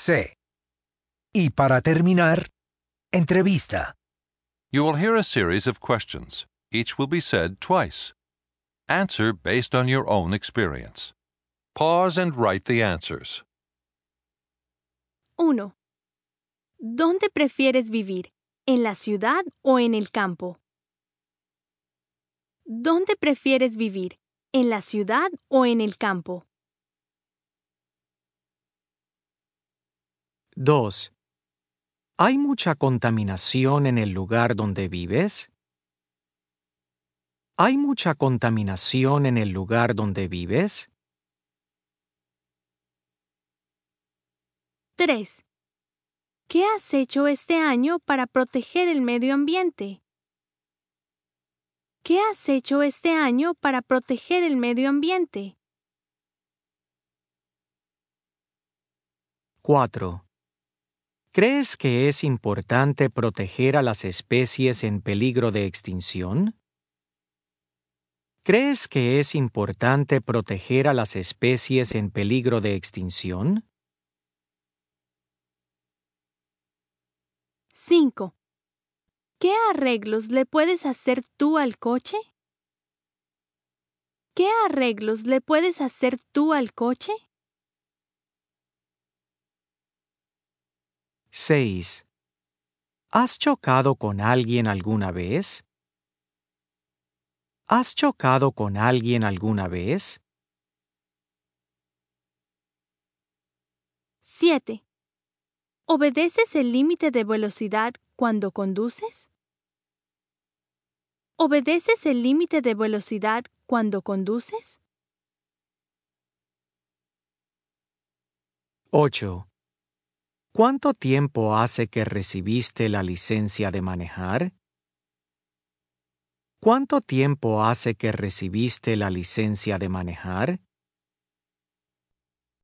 C. Y para terminar, entrevista. You will hear a series of questions. Each will be said twice. Answer based on your own experience. Pause and write the answers. 1. ¿Dónde prefieres vivir? ¿En la ciudad o en el campo? ¿Dónde prefieres vivir? ¿En la ciudad o en el campo? 2. ¿Hay mucha contaminación en el lugar donde vives? ¿Hay mucha contaminación en el lugar donde vives? 3. ¿Qué has hecho este año para proteger el medio ambiente? ¿Qué has hecho este año para proteger el medio ambiente? 4. ¿Crees que es importante proteger a las especies en peligro de extinción? ¿Crees que es importante proteger a las especies en peligro de extinción? 5. ¿Qué arreglos le puedes hacer tú al coche? ¿Qué arreglos le puedes hacer tú al coche? 6. ¿Has chocado con alguien alguna vez? ¿Has chocado con alguien alguna vez? 7. ¿Obedeces el límite de velocidad cuando conduces? ¿Obedeces el límite de velocidad cuando conduces? 8. ¿Cuánto tiempo hace que recibiste la licencia de manejar? ¿Cuánto tiempo hace que recibiste la licencia de manejar?